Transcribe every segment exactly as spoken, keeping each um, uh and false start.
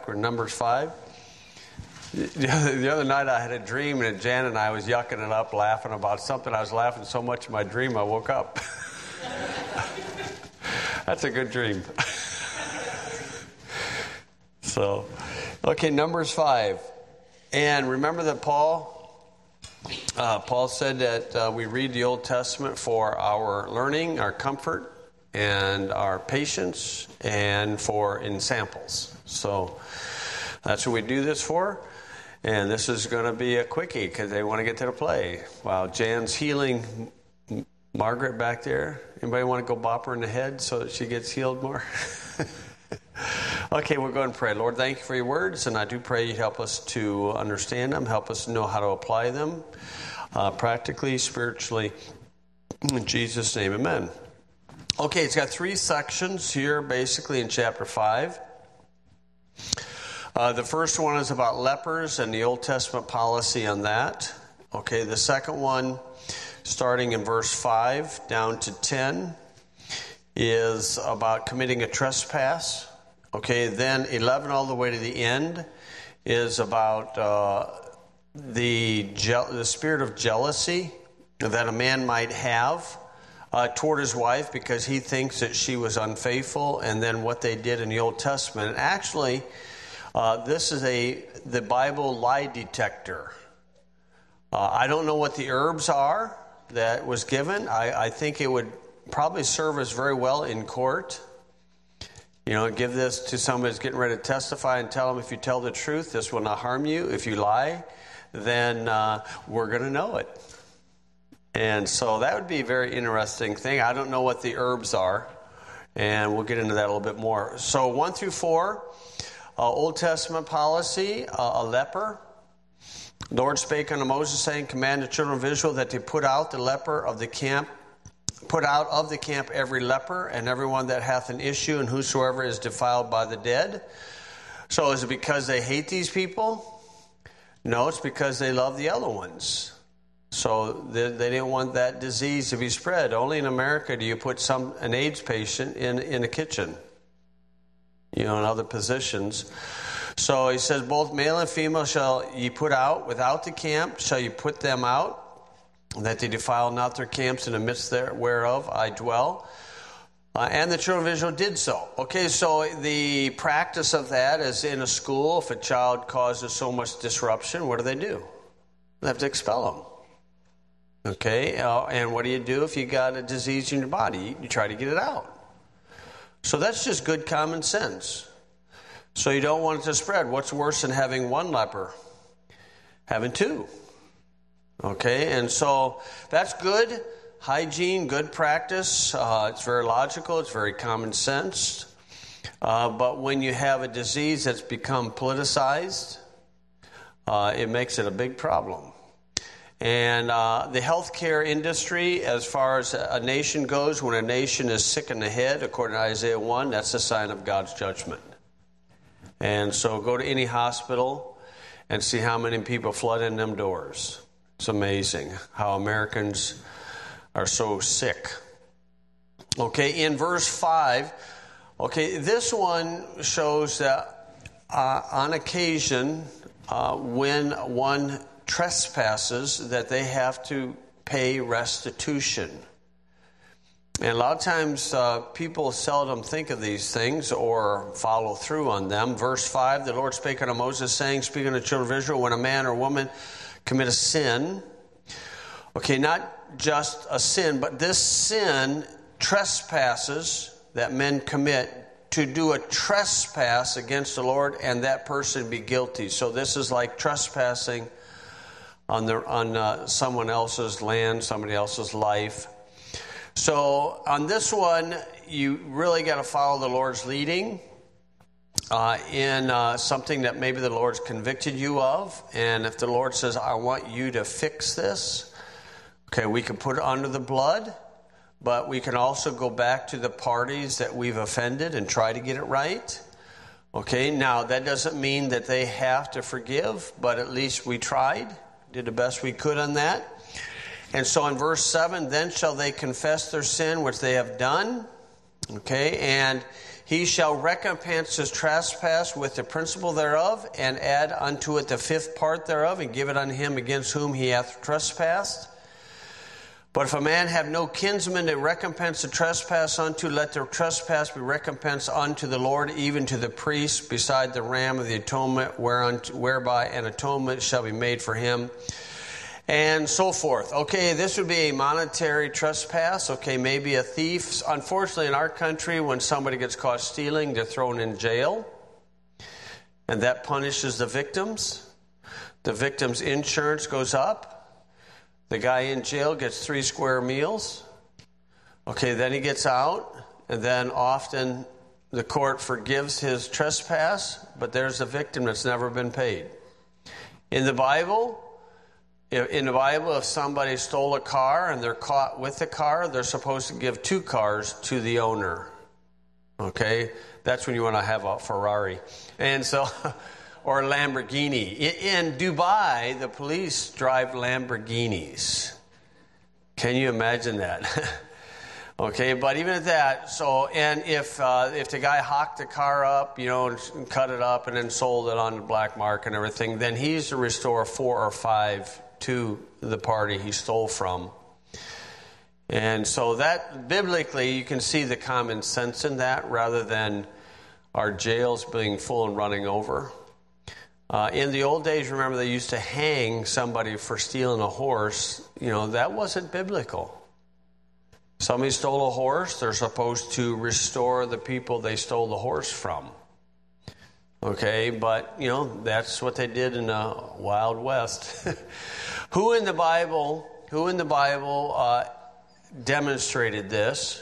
back. We're in Numbers five. The other, the other night I had a dream, and Jan and I was yucking it up, laughing about something. I was laughing so much in my dream I woke up. That's a good dream. So, okay, Numbers five. And remember that Paul, uh, Paul said that uh, we read the Old Testament for our learning, our comfort, and our patience, and for in samples. So that's what we do this for. And this is going to be a quickie because they want to get to the play. Wow, Jan's healing Margaret back there. Anybody want to go bop her in the head so that she gets healed more? Okay, we'll go and pray. Lord, thank you for your words, and I do pray you help us to understand them, help us know how to apply them uh, practically, spiritually. In Jesus' name, amen. Okay, it's got three sections here, basically, in chapter five. Uh, the first one is about lepers and the Old Testament policy on that. Okay, the second one, starting in verse five down to ten, is about committing a trespass. Okay, then eleven all the way to the end is about uh, the je- the spirit of jealousy that a man might have uh, toward his wife because he thinks that she was unfaithful, and then what they did in the Old Testament. And actually, uh, this is a the Bible lie detector. Uh, I don't know what the herbs are that was given. I, I think it would probably serve us very well in court. You know, give this to somebody who's getting ready to testify and tell them, if you tell the truth, this will not harm you. If you lie, then uh, we're going to know it. And so that would be a very interesting thing. I don't know what the herbs are, and we'll get into that a little bit more. So one through four, uh, Old Testament policy, uh, a leper. The Lord spake unto Moses, saying, command the children of Israel that they put out the leper of the camp, put out of the camp every leper, and everyone that hath an issue, and whosoever is defiled by the dead. So is it because they hate these people? No, it's because they love the other ones. So they, they didn't want that disease to be spread. Only in America do you put some an AIDS patient in, in a kitchen, you know, in other positions. So he says, both male and female shall ye put out without the camp, shall you put them out, that they defile not their camps in the midst there whereof I dwell. Uh, and the children of Israel did so. Okay, so the practice of that is in a school. If a child causes so much disruption, what do they do? They have to expel them. Okay, uh, and what do you do if you got a disease in your body? You, you try to get it out. So that's just good common sense. So you don't want it to spread. What's worse than having one leper? Having two. Okay, and so that's good hygiene, good practice. Uh, it's very logical. It's very common sense. Uh, but when you have a disease that's become politicized, uh, it makes it a big problem. And uh, the healthcare industry, as far as a nation goes, when a nation is sick in the head, according to Isaiah one, that's a sign of God's judgment. And so go to any hospital and see how many people flood in them doors. It's amazing how Americans are so sick. Okay, in verse five, okay, this one shows that uh, on occasion, uh, when one trespasses, that they have to pay restitution. And a lot of times uh, people seldom think of these things or follow through on them. Verse five, the Lord spake unto Moses, saying, speaking to the children of Israel, when a man or woman commit a sin, okay, not just a sin, but this sin trespasses that men commit to do a trespass against the Lord, and that person be guilty. So this is like trespassing on the on uh, someone else's land, somebody else's life. So on this one, you really got to follow the Lord's leading uh, in uh, something that maybe the Lord's convicted you of. And if the Lord says, I want you to fix this, okay, we can put it under the blood, but we can also go back to the parties that we've offended and try to get it right. Okay, now that doesn't mean that they have to forgive, but at least we tried, did the best we could on that. And so in verse seven, then shall they confess their sin which they have done. Okay, and he shall recompense his trespass with the principal thereof, and add unto it the fifth part thereof, and give it unto him against whom he hath trespassed. But if a man have no kinsman to recompense the trespass unto, let the trespass be recompensed unto the Lord, even to the priest, beside the ram of the atonement, whereby an atonement shall be made for him, and so forth. Okay, this would be a monetary trespass. Okay, maybe a thief. Unfortunately, in our country, when somebody gets caught stealing, they're thrown in jail, and that punishes the victims. The victim's insurance goes up. The guy in jail gets three square meals. Okay, then he gets out, and then often the court forgives his trespass, but there's a victim that's never been paid. In the Bible, in the Bible, if somebody stole a car and they're caught with the car, they're supposed to give two cars to the owner. Okay, that's when you want to have a Ferrari. And so... or a Lamborghini. In Dubai, the police drive Lamborghinis. Can you imagine that? Okay, but even at that, so, and if uh, if the guy hocked the car up, you know, and cut it up and then sold it on the black market and everything, then he's to restore four or five to the party he stole from. And so that, biblically, you can see the common sense in that, rather than our jails being full and running over. Uh, in the old days, remember, they used to hang somebody for stealing a horse. You know, that wasn't biblical. Somebody stole a horse, they're supposed to restore the people they stole the horse from. Okay, but, you know, that's what they did in the Wild West. Who in the Bible, who in the Bible uh, demonstrated this?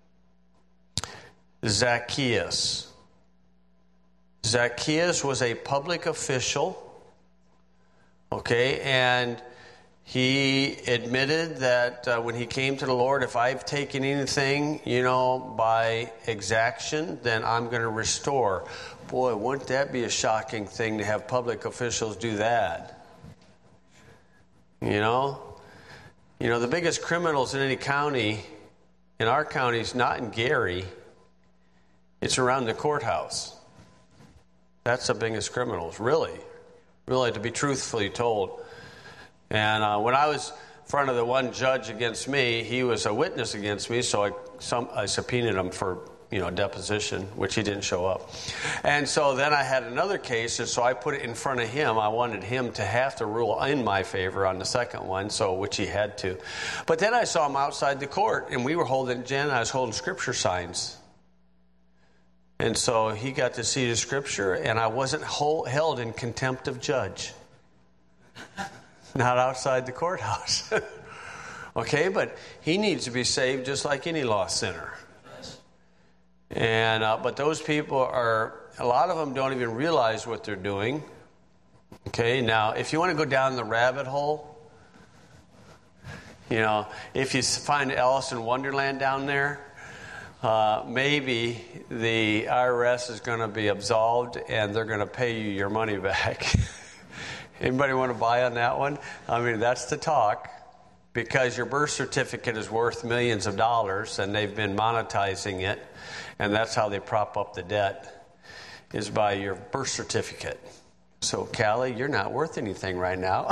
Zacchaeus. Zacchaeus was a public official, okay, and he admitted that uh, when he came to the Lord, if I've taken anything, you know, by exaction, then I'm going to restore. Boy, wouldn't that be a shocking thing to have public officials do that? You know? You know, the biggest criminals in any county, in our county, is not in Gary. It's around the courthouse. That's the biggest criminals, really. Really, to be truthfully told. And uh, when I was in front of the one judge against me, he was a witness against me, so I, some, I subpoenaed him for, you know, deposition, which he didn't show up. And so then I had another case, and so I put it in front of him. I wanted him to have to rule in my favor on the second one, so which he had to. But then I saw him outside the court, and we were holding, Jen and I was holding scripture signs. And so he got to see the scripture, and I wasn't hold, held in contempt of judge. Not outside the courthouse. Okay, but he needs to be saved just like any lost sinner. And uh, but those people are, a lot of them don't even realize what they're doing. Okay, now if you want to go down the rabbit hole, you know, if you find Alice in Wonderland down there, Uh, maybe the I R S is going to be absolved and they're going to pay you your money back. Anybody want to buy on that one? I mean, that's the talk, because your birth certificate is worth millions of dollars and they've been monetizing it, and that's how they prop up the debt, is by your birth certificate. So, Callie, you're not worth anything right now.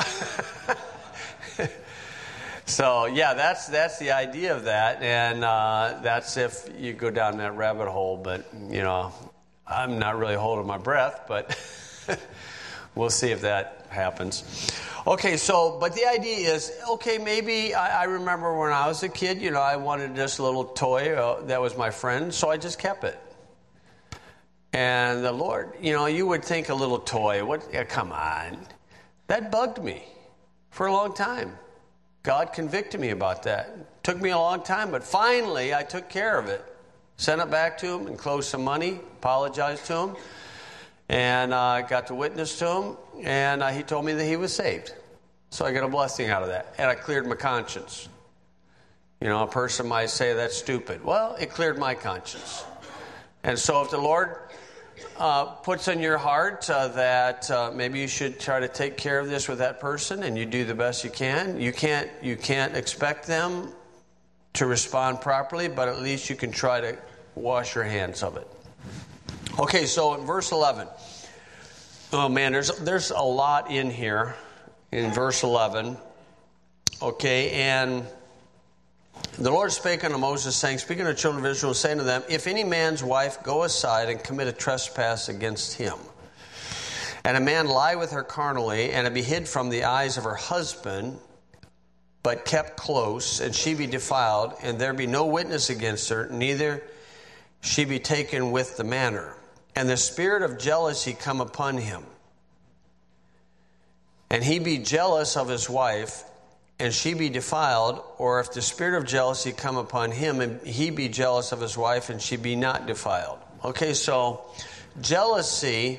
So, yeah, that's that's the idea of that, and uh, that's if you go down that rabbit hole. But, you know, I'm not really holding my breath, but we'll see if that happens. Okay, so, but the idea is, okay, maybe I, I remember when I was a kid, you know, I wanted this little toy uh, that was my friend, so I just kept it. And the Lord, you know, you would think a little toy, what? Yeah, come on. That bugged me for a long time. God convicted me about that. It took me a long time, but finally I took care of it. Sent it back to him, enclosed some money, apologized to him, and I uh, got to witness to him, and uh, he told me that he was saved. So I got a blessing out of that, and I cleared my conscience. You know, a person might say that's stupid. Well, it cleared my conscience. And so if the Lord uh, puts in your heart uh, that uh, maybe you should try to take care of this with that person, and you do the best you can, you can't you can't expect them to respond properly, but at least you can try to wash your hands of it. Okay, so in verse eleven. Oh man, there's there's a lot in here in verse eleven. Okay, and the Lord spake unto Moses, saying, speaking to the children of Israel, saying to them, if any man's wife go aside and commit a trespass against him, and a man lie with her carnally, and it be hid from the eyes of her husband, but kept close, and she be defiled, and there be no witness against her, neither she be taken with the manner, and the spirit of jealousy come upon him, and he be jealous of his wife, and she be defiled, or if the spirit of jealousy come upon him, and he be jealous of his wife, and she be not defiled. Okay, so jealousy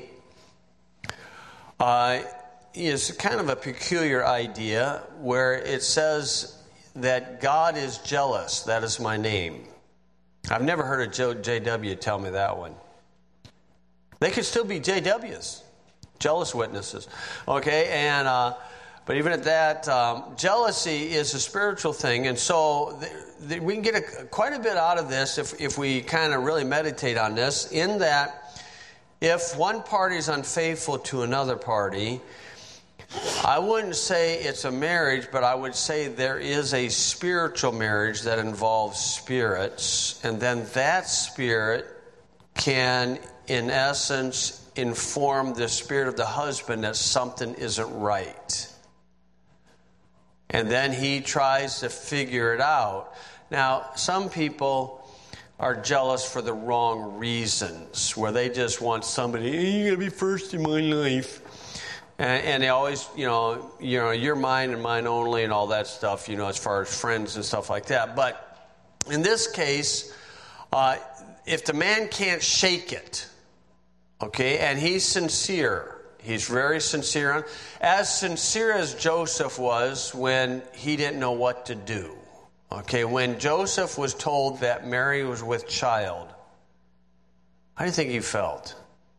uh, is kind of a peculiar idea where it says that God is jealous. That is my name. I've never heard a J W tell me that one. They could still be J Ws, jealous witnesses. Okay, and uh, but even at that, um, jealousy is a spiritual thing, and so th- th- we can get a, quite a bit out of this if if we kind of really meditate on this. In that, if one party is unfaithful to another party, I wouldn't say it's a marriage, but I would say there is a spiritual marriage that involves spirits, and then that spirit can, in essence, inform the spirit of the husband that something isn't right. And then he tries to figure it out. Now, some people are jealous for the wrong reasons, where they just want somebody, hey, you gotta be first in my life. And, and they always, you know, you know, you're mine and mine only and all that stuff, you know, as far as friends and stuff like that. But in this case, uh, if the man can't shake it, okay, and he's sincere, he's very sincere, as sincere as Joseph was when he didn't know what to do. Okay, when Joseph was told that Mary was with child, how do you think he felt?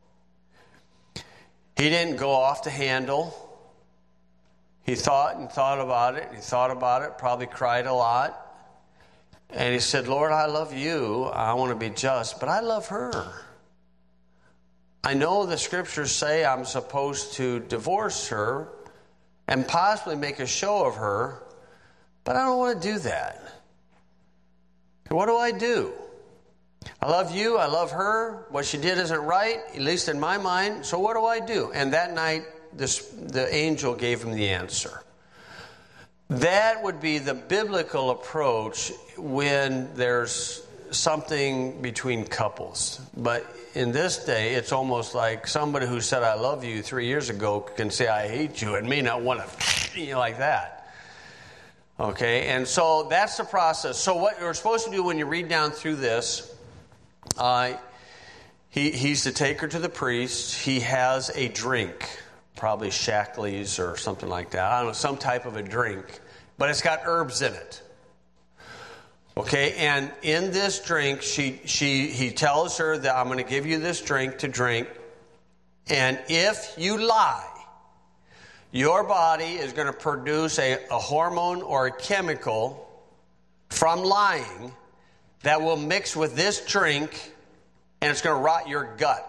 He didn't go off the handle. He thought and thought about it. He thought about it, probably cried a lot. And he said, Lord, I love you. I want to be just, but I love her. I know the scriptures say I'm supposed to divorce her and possibly make a show of her, but I don't want to do that. What do I do? I love you. I love her. What she did isn't right, at least in my mind. So what do I do? And that night, this, the angel gave him the answer. That would be the biblical approach when there's something between couples. But in this day, it's almost like somebody who said, I love you three years ago can say, I hate you, and may not want to, you know, like that. Okay, and so that's the process. So what you're supposed to do when you read down through this, uh, he, he's to take her to the priest. He has a drink, probably Shackley's or something like that. I don't know, some type of a drink, but it's got herbs in it. Okay, and in this drink, she she he tells her that I'm going to give you this drink to drink, and if you lie, your body is going to produce a, a hormone or a chemical from lying that will mix with this drink, and it's going to rot your gut.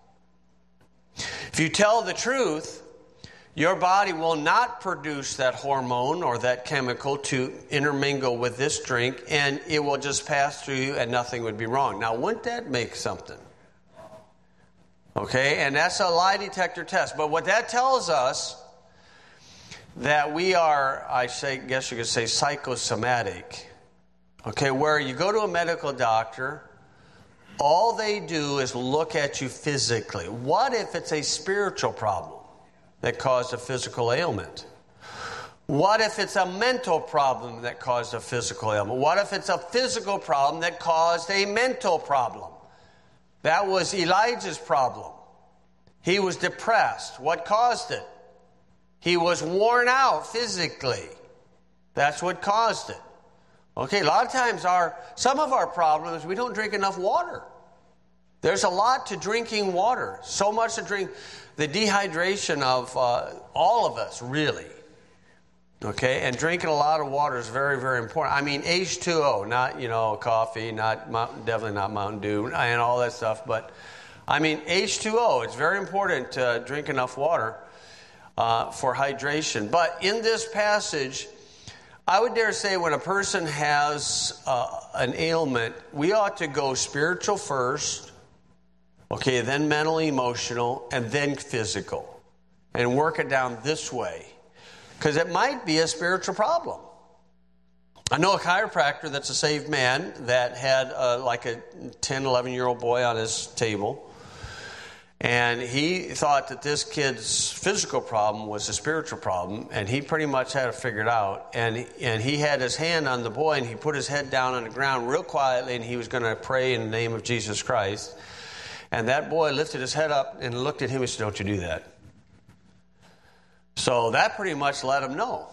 If you tell the truth, your body will not produce that hormone or that chemical to intermingle with this drink, and it will just pass through you and nothing would be wrong. Now, wouldn't that make something? Okay, and that's a lie detector test. But what that tells us, that we are, I say, guess you could say, psychosomatic. Okay, where you go to a medical doctor, all they do is look at you physically. What if it's a spiritual problem that caused a physical ailment? What if it's a mental problem that caused a physical ailment? What if it's a physical problem that caused a mental problem? That was Elijah's problem. He was depressed. What caused it? He was worn out physically. That's what caused it. Okay, a lot of times our some of our problems, we don't drink enough water. There's a lot to drinking water. So much to drink. The dehydration of uh, all of us, really. Okay, and drinking a lot of water is very, very important. I mean, H two O, not, you know, coffee, not definitely not Mountain Dew, and all that stuff, but I mean, H two O, it's very important to drink enough water uh, for hydration. But in this passage, I would dare say when a person has uh, an ailment, we ought to go spiritual first, okay, then mental, emotional, and then physical, and work it down this way. Because it might be a spiritual problem. I know a chiropractor that's a saved man that had uh, like a ten, eleven-year-old boy on his table. And he thought that this kid's physical problem was a spiritual problem. And he pretty much had it figured out. And, and he had his hand on the boy, and he put his head down on the ground real quietly, and he was going to pray in the name of Jesus Christ. And that boy lifted his head up and looked at him and said, "Don't you do that." So that pretty much let him know.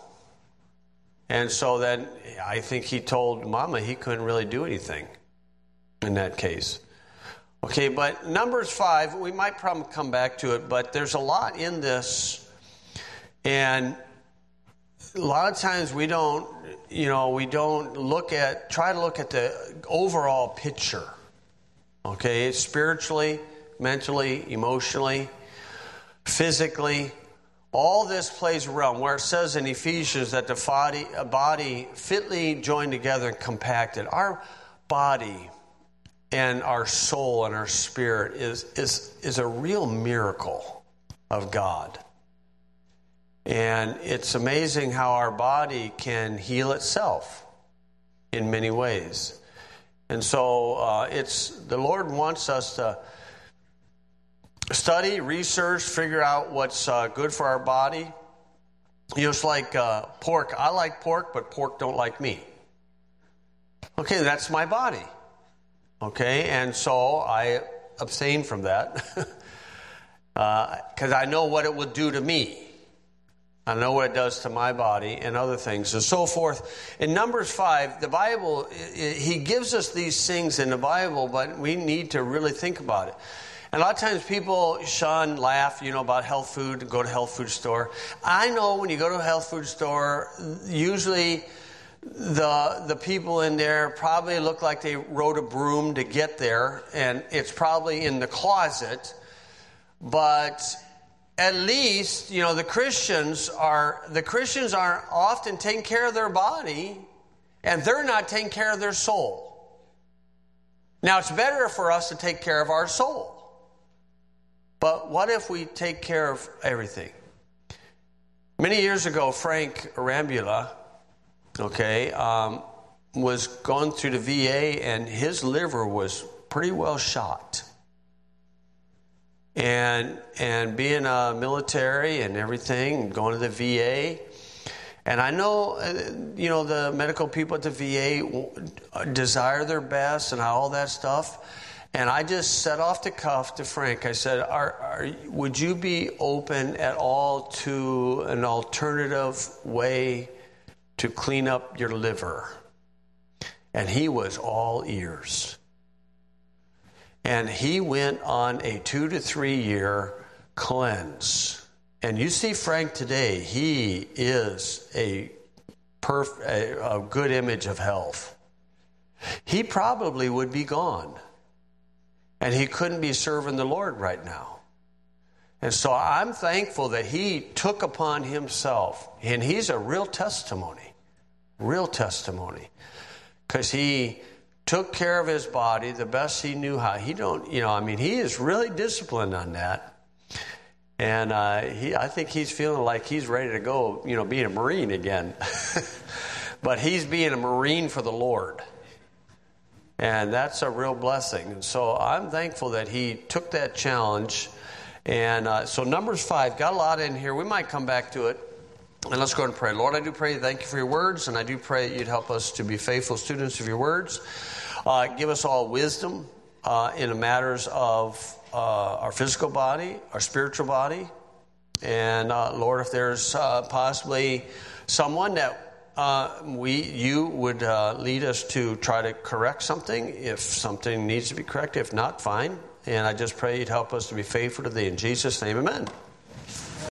And so then I think he told Mama he couldn't really do anything in that case. Okay, but Numbers five, we might probably come back to it, but there's a lot in this. And a lot of times we don't, you know, we don't look at, try to look at the overall picture. Okay, spiritually, mentally, emotionally, physically. All this plays a role, where it says in Ephesians that the body, a body fitly joined together and compacted. Our body and our soul and our spirit is, is, is a real miracle of God. And it's amazing how our body can heal itself in many ways. And so uh, it's the Lord wants us to study, research, figure out what's uh, good for our body. You know, it's like uh, pork. I like pork, but pork don't like me. Okay, that's my body. Okay, and so I abstain from that because uh, I know what it would do to me. I know what it does to my body and other things and so forth. In Numbers five, the Bible, he gives us these things in the Bible, but we need to really think about it. And a lot of times people shun, laugh, you know, about health food, go to health food store. I know when you go to a health food store, usually the the people in there probably look like they rode a broom to get there, and it's probably in the closet. But at least, you know, the Christians are the Christians are often taking care of their body, and they're not taking care of their soul. Now, it's better for us to take care of our soul. But what if we take care of everything? Many years ago, Frank Arambula, okay, um, was going through the V A, and his liver was pretty well shot. And and being a military and everything, going to the V A, and I know, you know, the medical people at the V A desire their best and all that stuff. And I just set off the cuff to Frank. I said, are, are, would you be open at all to an alternative way to clean up your liver? And he was all ears. And he went on a two to three year cleanse. And you see Frank today, he is a, perf- a, a good image of health. He probably would be gone. And he couldn't be serving the Lord right now. And so I'm thankful that he took upon himself, and he's a real testimony, real testimony, because he took care of his body the best he knew how. He don't, you know, I mean, he is really disciplined on that. And uh, he, I think he's feeling like he's ready to go, you know, being a Marine again. But he's being a Marine for the Lord. And that's a real blessing. And so I'm thankful that he took that challenge. And uh, so Numbers five, got a lot in here. We might come back to it. And let's go ahead and pray. Lord, I do pray, thank you for your words. And I do pray that you'd help us to be faithful students of your words. Uh, give us all wisdom uh, in the matters of uh, our physical body, our spiritual body. And uh, Lord, if there's uh, possibly someone that Uh, we, you would uh, lead us to try to correct something if something needs to be corrected. If not, fine. And I just pray you'd help us to be faithful to thee. In Jesus' name, amen.